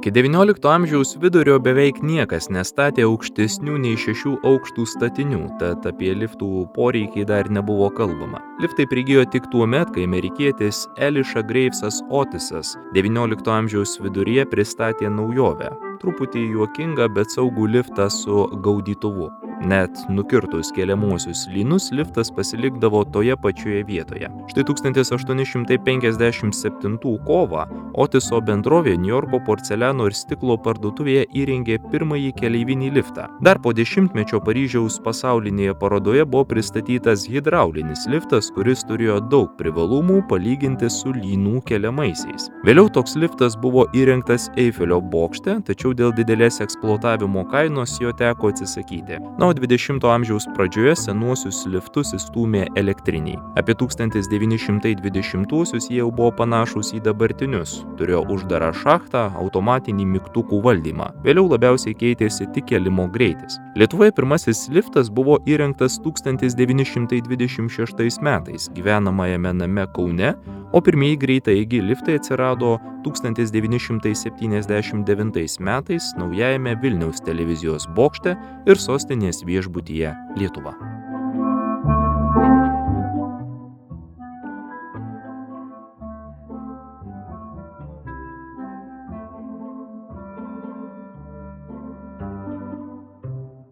Iki XIX amžiaus vidurio beveik niekas nestatė aukštesnių nei 6 aukštų statinių, tad apie liftų poreikį dar nebuvo kalbama. Liftai prigijo tik tuo met, kai amerikietis Elisha Gravesas Otisas XIX amžiaus viduryje pristatė naujovę. Truputį juokingą, bet saugų liftą su gaudytuvu. Net nukirtus keliamuosius lynus, liftas pasilikdavo toje pačioje vietoje. Štai 1857 kovą Otiso bendrovė Niujorko porceliano ir stiklo parduotuvėje įrengė pirmąjį keleivinį liftą. Dar po dešimtmečio Paryžiaus pasaulinėje parodoje buvo pristatytas hidraulinis liftas, kuris turėjo daug privalumų palyginti su lynų keliamaisiais. Vėliau toks liftas buvo įrengtas Eifelio bokšte, tačiau dėl didelės eksploatavimo kainos jo teko atsisakyti. O 20 amžiaus pradžioje senuosius liftus įstūmė elektriniai. Apie 1920-uosius jie jau buvo panašūs į dabartinius. Turėjo uždarą šachtą, automatinį mygtukų valdymą. Vėliau labiausiai keitėsi tik kėlimo greitis. Lietuvoje pirmasis liftas buvo įrengtas 1926 metais gyvenamajame name Kaune, o pirmieji greitaeigiai liftai atsirado 1979 metais naujajame Vilniaus televizijos bokšte ir sostinės viešbutyje Lietuva.